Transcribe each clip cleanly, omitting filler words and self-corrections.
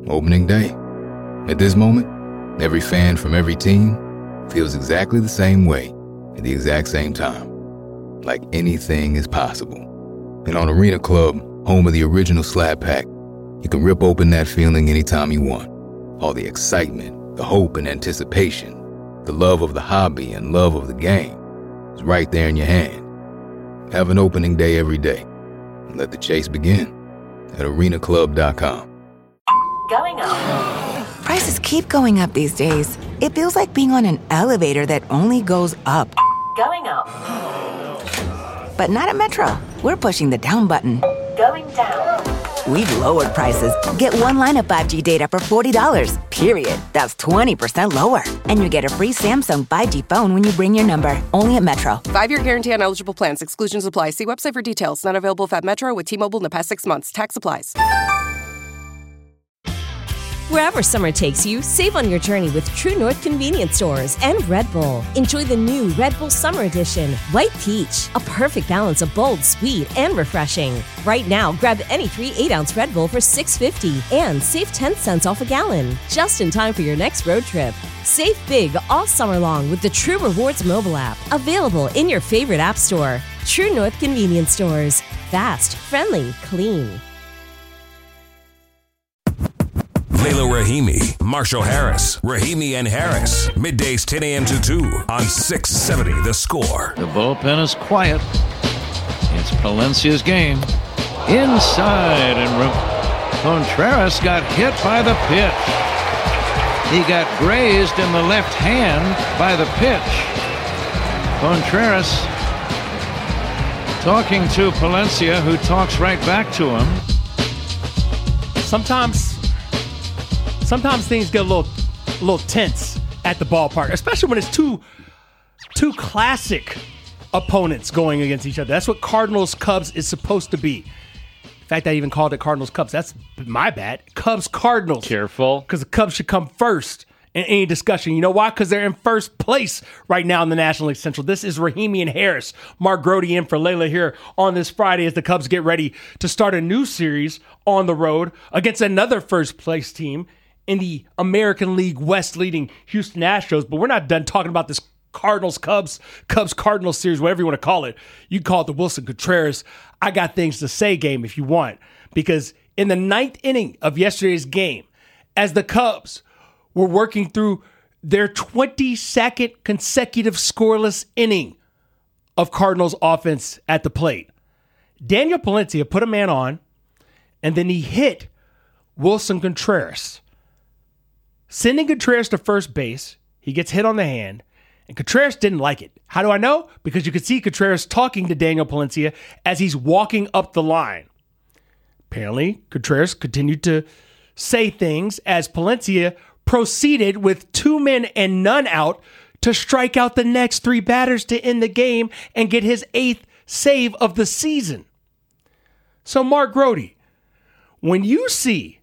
Opening day. At this moment, every fan from every team feels exactly the same way at the exact same time. Like anything is possible. And on Arena Club, home of the original Slap Pack, you can rip open that feeling anytime you want. All the excitement, the hope and anticipation, the love of the hobby and love of the game is right there in your hand. Have an opening day every day. And let the chase begin at arenaclub.com. Going up. Prices keep going up these days. It feels like being on an elevator that only goes up. Going up. But not at Metro. We're pushing the down button. Going down. We've lowered prices. Get one line of 5G data for $40, period. That's 20% lower. And you get a free Samsung 5G phone when you bring your number. Only at Metro. 5-year guarantee on eligible plans. Exclusions apply. See website for details. Not available at Metro with T-Mobile in the past 6 months. Tax applies. Wherever summer takes you, save on your journey with True North convenience stores and Red Bull. Enjoy the new Red Bull Summer Edition, White Peach, a perfect balance of bold, sweet, and refreshing. Right now, grab any 3 8-ounce Red Bull for $6.50 and save 10 cents off a gallon, just in time for your next road trip. Save big all summer long with the True Rewards mobile app, available in your favorite app store. True North convenience stores. Fast, friendly, clean. Layla Rahimi, Marshall Harris, Rahimi and Harris. Middays 10 a.m. to 2 on 670 The Score. The bullpen is quiet. It's Palencia's game. Inside, and Contreras got hit by the pitch. He got grazed in the left hand by the pitch. Contreras talking to Palencia, who talks right back to him. Sometimes things get a little tense at the ballpark, especially when it's two classic opponents going against each other. That's what Cardinals-Cubs is supposed to be. In fact, I even called it Cardinals-Cubs. That's my bad. Cubs-Cardinals. Careful. Because the Cubs should come first in any discussion. You know why? Because they're in first place right now in the National League Central. This is Rahimi and Harris. Mark Grody in for Layla here on this Friday as the Cubs get ready to start a new series on the road against another first-place team in the American League West leading Houston Astros. But we're not done talking about this Cardinals-Cubs, Cubs-Cardinals series, whatever you want to call it. You call it the Wilson Contreras I got things to say game if you want. Because in the ninth inning of yesterday's game, as the Cubs were working through their 22nd consecutive scoreless inning of Cardinals offense at the plate, Daniel Palencia put a man on, and then he hit Wilson Contreras, sending Contreras to first base. He gets hit on the hand, and Contreras didn't like it. How do I know? Because you could see Contreras talking to Daniel Palencia as he's walking up the line. Apparently, Contreras continued to say things as Palencia proceeded with 2 men and none out to strike out the next 3 batters to end the game and get his 8th save of the season. So, Mark Grody, when you see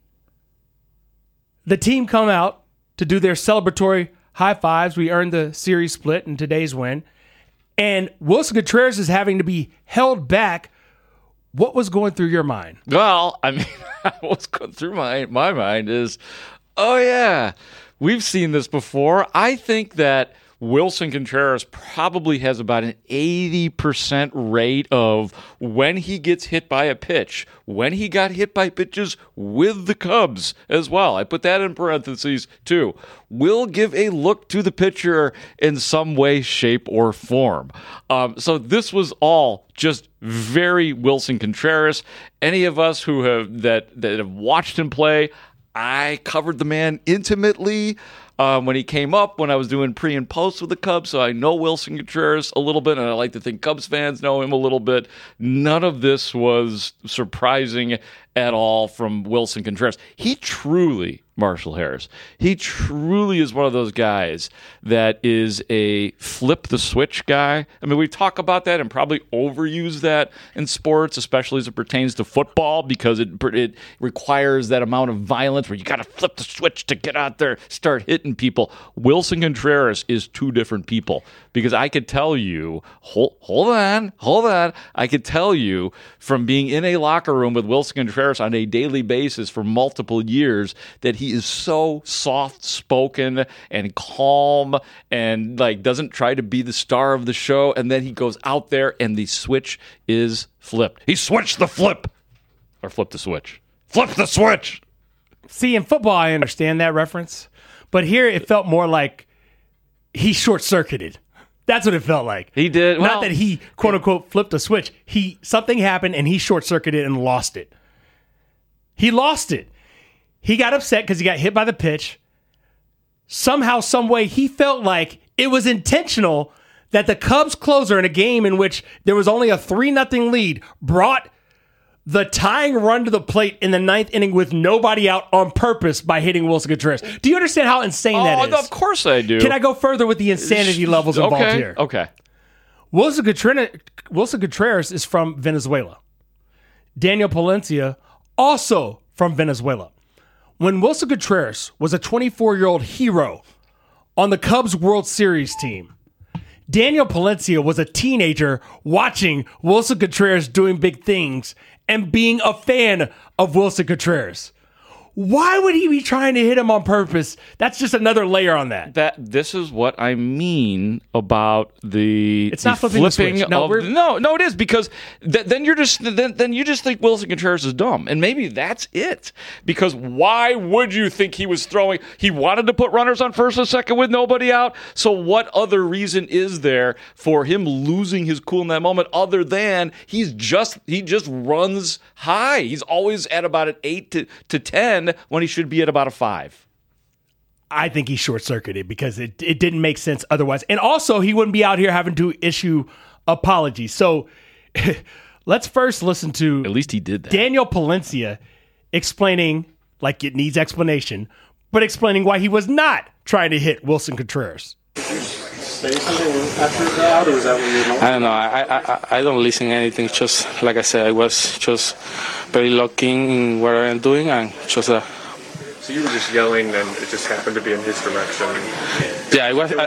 the team come out to do their celebratory high fives, we earned the series split in today's win, and Wilson Contreras is having to be held back, what was going through your mind? Well, I mean, what's going through my mind is, oh yeah, we've seen this before. I think that Wilson Contreras probably has about an 80% rate of when he gets hit by a pitch, when he got hit by pitches with the Cubs as well. I put that in parentheses too. Will give a look to the pitcher in some way, shape, or form. So this was all just very Wilson Contreras. Any of us who have that have watched him play, I covered the man intimately when he came up, when I was doing pre and post with the Cubs, so I know Wilson Contreras a little bit, and I like to think Cubs fans know him a little bit. None of this was surprising at all from Wilson Contreras. He truly, Marshall Harris. He truly is one of those guys that is a flip the switch guy. I mean, we talk about that and probably overuse that in sports, especially as it pertains to football, because it requires that amount of violence where you got to flip the switch to get out there, start hitting people. Wilson Contreras is two different people, because I could tell you, hold on. I could tell you from being in a locker room with Wilson Contreras on a daily basis for multiple years that he is so soft-spoken and calm and like doesn't try to be the star of the show, and then he goes out there and the switch is flipped. He switched the flip. Or flipped the switch. Flip the switch! See, in football, I understand that reference. But here, it felt more like he short-circuited. That's what it felt like. He did. Not that he, quote-unquote, flipped a switch. Something happened, and he short-circuited and lost it. He lost it. He got upset because he got hit by the pitch. Somehow, some way, he felt like it was intentional that the Cubs closer in a game in which there was only a 3-0 lead brought the tying run to the plate in the 9th inning with nobody out on purpose by hitting Wilson Contreras. Do you understand how insane that is? Of course I do. Can I go further with the insanity levels involved here? Okay. Wilson Contreras is from Venezuela. Daniel Palencia, also from Venezuela. When Wilson Contreras was a 24-year-old hero on the Cubs World Series team, Daniel Palencia was a teenager watching Wilson Contreras doing big things and being a fan of Wilson Contreras. Why would he be trying to hit him on purpose? That's just another layer on that. This is what I mean about the It's not flipping the switch. No, it is, because then you just think Wilson Contreras is dumb, and maybe that's it. Because why would you think he was throwing? He wanted to put runners on first and second with nobody out. So what other reason is there for him losing his cool in that moment other than he just runs high? He's always at about an 8 to 10 when he should be at about a 5. I think he short-circuited because it didn't make sense otherwise. And also, he wouldn't be out here having to issue apologies. So let's first listen to... At least he did that. Daniel Palencia explaining, like it needs explanation, but explaining why he was not trying to hit Wilson Contreras. Say something after that, or is that what you're... I don't know. I don't listen to anything. Just like I said, I was just very lucky in what I'm doing, and just So you were just yelling, and it just happened to be in his direction. Yeah,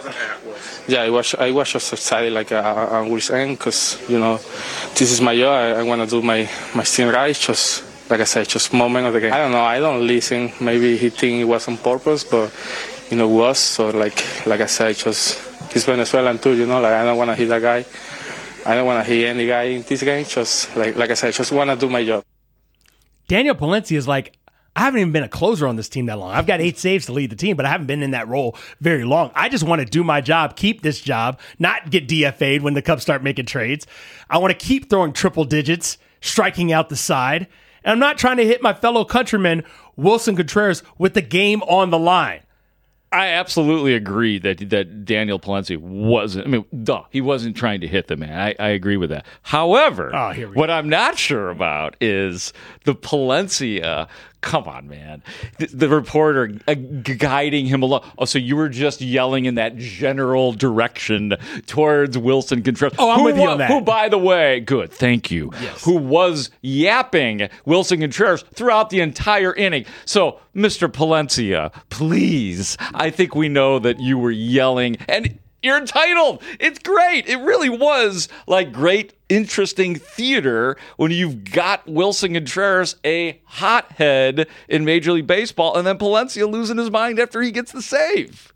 I was just excited, like on Will's end, because this is my job. I want to do my thing right. Just like I said, just moment of the game. I don't know. I don't listen. Maybe he think it was on purpose, but it was. So like I said, just. He's Venezuelan too, I don't want to hit that guy. I don't want to hit any guy in this game. Just like I said, just want to do my job. Daniel Palencia is like, I haven't even been a closer on this team that long. I've got 8 saves to lead the team, but I haven't been in that role very long. I just want to do my job, keep this job, not get DFA'd when the Cubs start making trades. I want to keep throwing triple digits, striking out the side. And I'm not trying to hit my fellow countryman, Wilson Contreras, with the game on the line. I absolutely agree that Daniel Palencia wasn't. I mean, he wasn't trying to hit the man. I agree with that. However, what I'm not sure about is the Palencia. Come on, man. The reporter guiding him along. Oh, so you were just yelling in that general direction towards Wilson Contreras. Oh, I'm with you on that. Who, by the way, good, thank you. Yes. Who was yapping Wilson Contreras throughout the entire inning. So, Mr. Palencia, please, I think we know that you were yelling, and you're entitled. It's great. It really was like great, interesting theater when you've got Wilson Contreras, a hothead in Major League Baseball, and then Palencia losing his mind after he gets the save.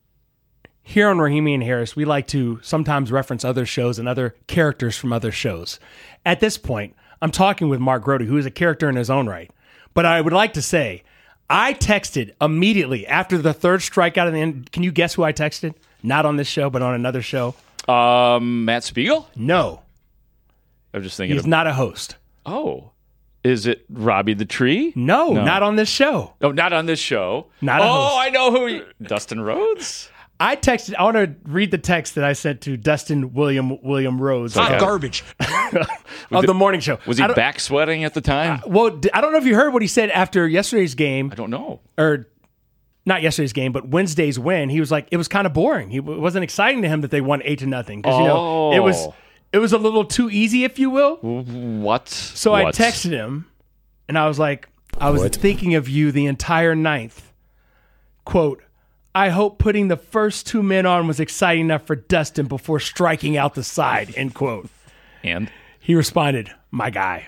Here on Rahimi and Harris, we like to sometimes reference other shows and other characters from other shows. At this point, I'm talking with Mark Grote, who is a character in his own right. But I would like to say, I texted immediately after the third strikeout of the end. Can you guess who I texted? Not on this show, but on another show. Matt Spiegel? No. I'm just thinking. He's not a host. Oh. Is it Robbie the Tree? No, not on this show. Oh, not on this show. Not a host. Oh, I know who. Dustin Rhodes? I want to read the text that I sent to Dustin William Rhodes. Hot garbage. Of the morning show. Was he back sweating at the time? Well, I don't know if you heard what he said after yesterday's game. I don't know. Or not yesterday's game, but Wednesday's win, he was like, it was kind of boring. It wasn't exciting to him that they won 8-0 because it was a little too easy, if you will. What? So I texted him, and I was like, I was thinking of you the entire ninth. Quote, I hope putting the first 2 men on was exciting enough for Dustin before striking out the side, end quote. And? He responded, my guy.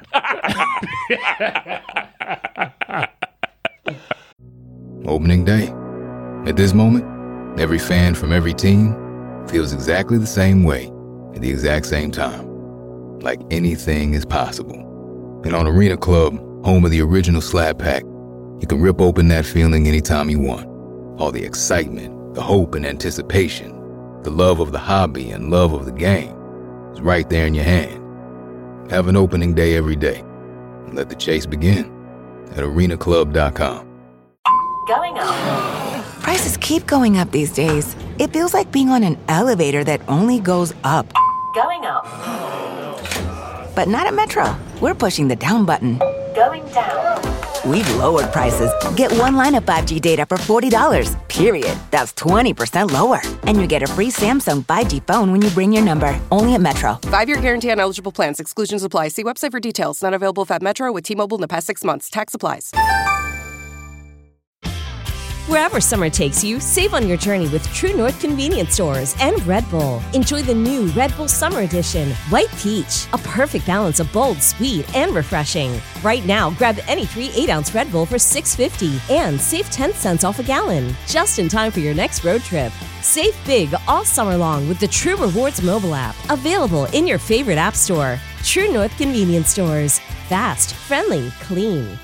Opening day. At this moment, every fan from every team feels exactly the same way at the exact same time. Like anything is possible. And on Arena Club, home of the original Slab Pack, you can rip open that feeling anytime you want. All the excitement, the hope and anticipation, the love of the hobby and love of the game is right there in your hand. Have an opening day every day. And let the chase begin at arenaclub.com. Going up. Prices keep going up these days. It feels like being on an elevator that only goes up. Going up. But not at Metro. We're pushing the down button. Going down. We've lowered prices. Get one line of 5G data for $40, period. That's 20% lower. And you get a free Samsung 5G phone when you bring your number. Only at Metro. 5-year guarantee on eligible plans. Exclusions apply. See website for details. Not available at Metro with T-Mobile in the past 6 months. Tax applies. Wherever summer takes you, save on your journey with True North Convenience Stores and Red Bull. Enjoy the new Red Bull Summer Edition, White Peach, a perfect balance of bold, sweet, and refreshing. Right now, grab any 3 8-ounce Red Bull for $6.50 and save 10 cents off a gallon, just in time for your next road trip. Save big all summer long with the True Rewards mobile app, available in your favorite app store. True North Convenience Stores. Fast, friendly, clean.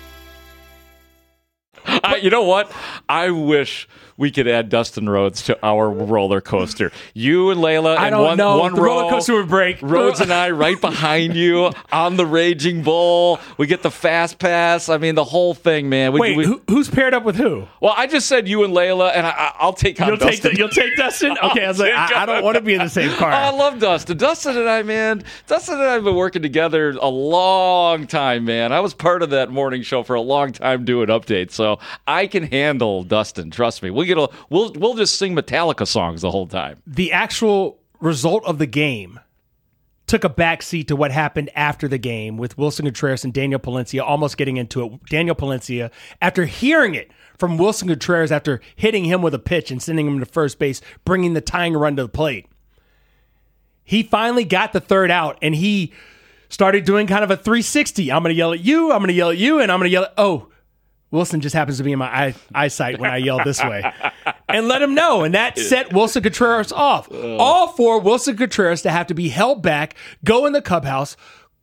You know what? I wish we could add Dustin Rhodes to our roller coaster. You and Layla I and don't one know. one the row. roller coaster would break. Rhodes and I right behind you on the Raging Bull. We get the fast pass. I mean, the whole thing, man. Who's paired up with who? Well, I just said you and Layla, and I'll take on Dustin. You'll take Dustin? Okay, I was like, I don't want to be in the same car. I love Dustin. Dustin and I have been working together a long time, man. I was part of that morning show for a long time doing updates, so I can handle Dustin. Trust me. We'll just sing Metallica songs the whole time. The actual result of the game took a backseat to what happened after the game with Willson Contreras and Daniel Palencia almost getting into it. Daniel Palencia, after hearing it from Willson Contreras after hitting him with a pitch and sending him to first base, bringing the tying run to the plate, he finally got the third out and he started doing kind of a 360. I'm going to yell at you, and I'm going to yell at, Willson just happens to be in my eyesight when I yell this way. And let him know. And that set Willson Contreras off. All for Willson Contreras to have to be held back, go in the clubhouse,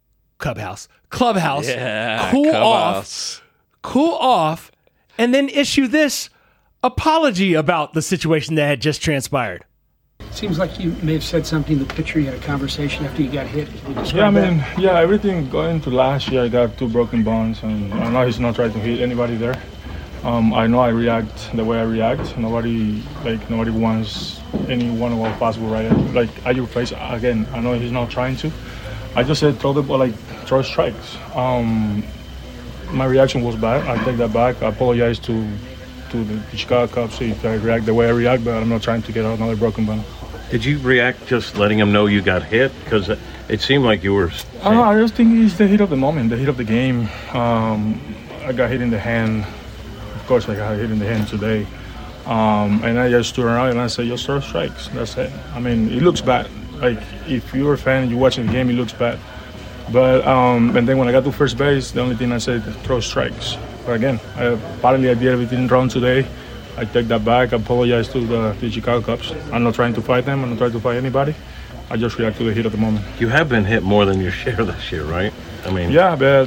cool off, and then issue this apology about the situation that had just transpired. Seems like you may have said something to the pitcher. You had a conversation after you got hit. Everything going to last year, I got 2 broken bones, and I know he's not trying to hit anybody there. I know I react the way I react. Nobody wants any one of our possible right at your face. Again, I know he's not trying to. I just said throw the ball, throw strikes. My reaction was bad. I take that back. I apologize to the Chicago Cubs if I react the way I react, but I'm not trying to get another broken bone. Did you react just letting him know you got hit? Because it seemed like you were... I just think it's the heat of the moment, the heat of the game. I got hit in the hand. Of course, I got hit in the hand today. And I just stood around and I said, just throw strikes. That's it. I mean, it looks bad. If you're a fan and you're watching the game, it looks bad. But and then when I got to first base, the only thing I said, throw strikes. But again, apparently I did everything wrong today. I take that back. I apologize to the Chicago Cubs. I'm not trying to fight them. I'm not trying to fight anybody. I just react to the heat of the moment. You have been hit more than your share this year, right? I mean, yeah, but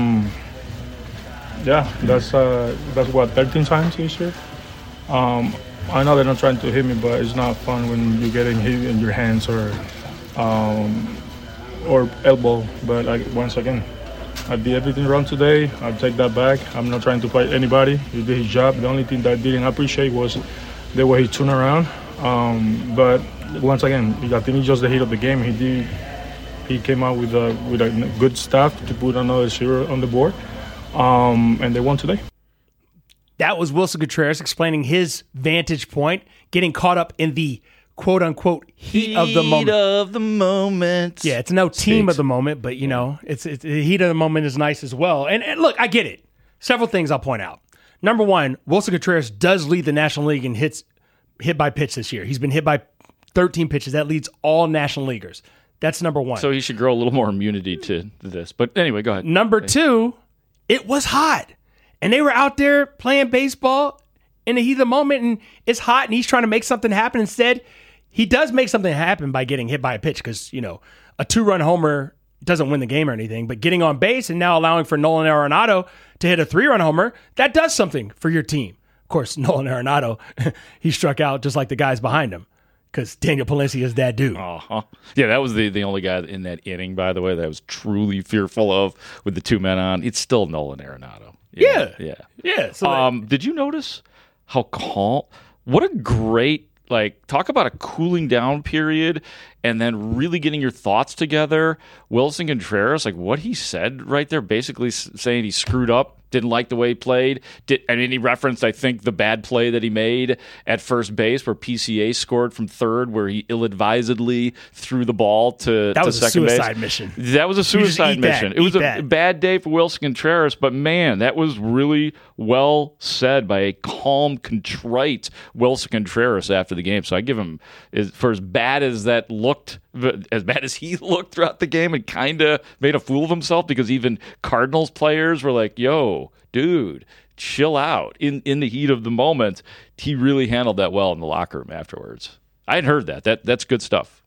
that's what 13 times this year. I know they're not trying to hit me, but it's not fun when you're getting hit in your hands or elbow. But once again, I did everything wrong today. I'll take that back. I'm not trying to fight anybody. He did his job. The only thing that I didn't appreciate was the way he turned around. But once again, I think it's just the heat of the game. He came out with a good stuff to put another 0 on the board, and they won today. That was Wilson Contreras explaining his vantage point, getting caught up in the quote-unquote heat of the moment. Yeah, it's no team of the moment, but, it's the heat of the moment is nice as well. And look, I get it. Several things I'll point out. Number one, Wilson Contreras does lead the National League in hit by pitch this year. He's been hit by 13 pitches. That leads all National Leaguers. That's number one. So he should grow a little more immunity to this. But anyway, go ahead. Number two, it was hot. And they were out there playing baseball in the heat of the moment, and it's hot, and he's trying to make something happen. Instead, he does make something happen by getting hit by a pitch because, a 2-run homer doesn't win the game or anything, but getting on base and now allowing for Nolan Arenado to hit a 3-run homer, that does something for your team. Of course, Nolan Arenado, he struck out just like the guys behind him because Daniel Palencia is that dude. Uh-huh. Yeah, that was the only guy in that inning, by the way, that I was truly fearful of with the 2 men on. It's still Nolan Arenado. Yeah. So did you notice how calm? What a great, talk about a cooling down period and then really getting your thoughts together. Wilson Contreras, what he said right there, basically saying he screwed up, didn't like the way he played. He referenced, I think, the bad play that he made at first base where PCA scored from third, where he ill-advisedly threw the ball to second base. That was a suicide mission. That was a suicide mission. It was a bad day for Wilson Contreras, but man, that was really well said by a calm, contrite Wilson Contreras after the game. So I give him, for as bad as that looked, as bad as he looked throughout the game and kind of made a fool of himself, because even Cardinals players were like, yo, dude, chill out. In the heat of the moment, he really handled that well in the locker room afterwards. I had heard that. That's good stuff.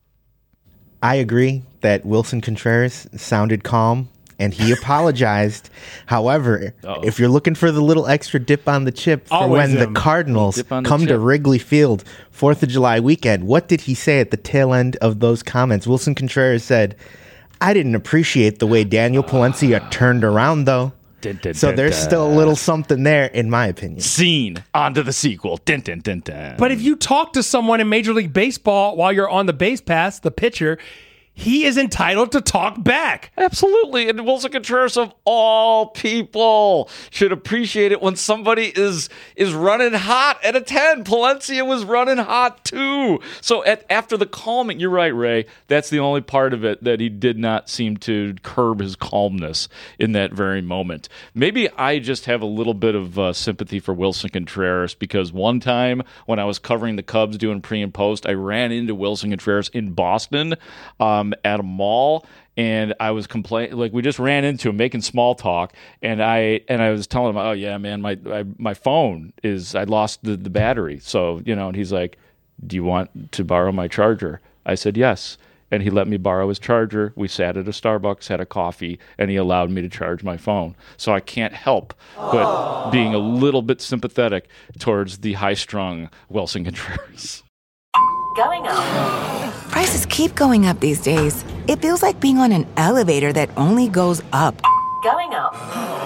I agree that Wilson Contreras sounded calm, and he apologized. However, if you're looking for the little extra dip on the chip for when the Cardinals come to Wrigley Field 4th of July weekend, what did he say at the tail end of those comments? Wilson Contreras said, I didn't appreciate the way Daniel Palencia turned around, though. So there's still a little something there, in my opinion. Scene. On to the sequel. But if you talk to someone in Major League Baseball while you're on the base pass, the pitcher, he is entitled to talk back. Absolutely. And Wilson Contreras, of all people, should appreciate it when somebody is running hot at a 10. Palencia was running hot too. So after the calming, you're right, Ray, that's the only part of it that he did not seem to curb his calmness in that very moment. Maybe I just have a little bit of sympathy for Wilson Contreras, because one time when I was covering the Cubs doing pre and post, I ran into Wilson Contreras in Boston at a mall, and I was complaining, we just ran into him making small talk, and I was telling him, oh yeah, man, my phone I lost the battery, so and he's like, do you want to borrow my charger? I said yes, and he let me borrow his charger. We sat at a Starbucks, had a coffee, and he allowed me to charge my phone. So I can't help but being a little bit sympathetic towards the high-strung Wilson Contreras. Going up. Prices keep going up these days. It feels like being on an elevator that only goes up. Going up.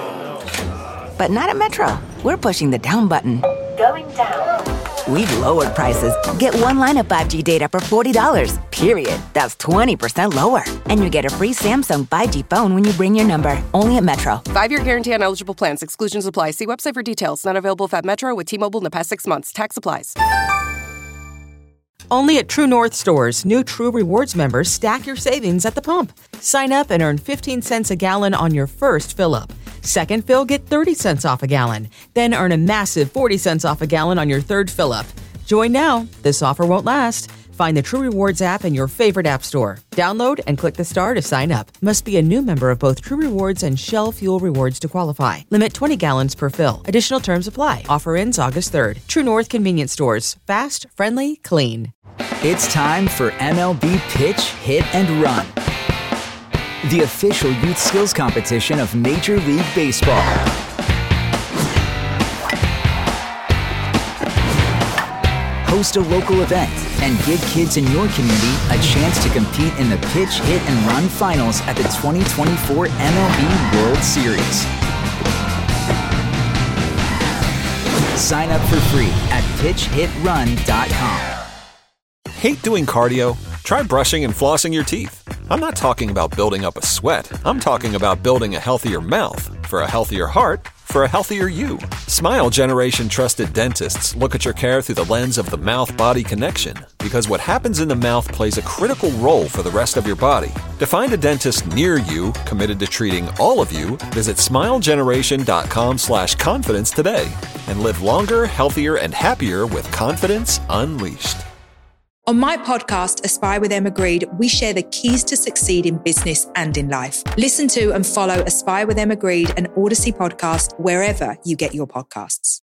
But not at Metro. We're pushing the down button. Going down. We've lowered prices. Get one line of 5G data for $40, period. That's 20% lower. And you get a free Samsung 5G phone when you bring your number. Only at Metro. 5-year guarantee on eligible plans. Exclusions apply. See website for details. Not available if at Metro with T-Mobile in the past 6 months. Tax applies. Only at True North stores, new True Rewards members stack your savings at the pump. Sign up and earn 15 cents a gallon on your first fill-up. Second fill, get 30 cents off a gallon. Then earn a massive 40 cents off a gallon on your third fill-up. Join now. This offer won't last. Find the True Rewards app in your favorite app store. Download and click the star to sign up. Must be a new member of both True Rewards and Shell Fuel Rewards to qualify. Limit 20 gallons per fill. Additional terms apply. Offer ends August 3rd. True North Convenience Stores. Fast, friendly, clean. It's time for MLB Pitch, Hit, and Run, the official youth skills competition of Major League Baseball. Host a local event and give kids in your community a chance to compete in the Pitch, Hit, and Run finals at the 2024 MLB World Series. Sign up for free at pitchhitrun.com. Hate doing cardio? Try brushing and flossing your teeth. I'm not talking about building up a sweat. I'm talking about building a healthier mouth. For a healthier heart, for a healthier you. Smile Generation trusted dentists look at your care through the lens of the mouth-body connection, because what happens in the mouth plays a critical role for the rest of your body. To find a dentist near you committed to treating all of you, visit smilegeneration.com/confidence today and live longer, healthier, and happier with confidence unleashed. On my podcast, Aspire with Emma Grede, we share the keys to succeed in business and in life. Listen to and follow Aspire with Emma Grede, an Odyssey podcast, wherever you get your podcasts.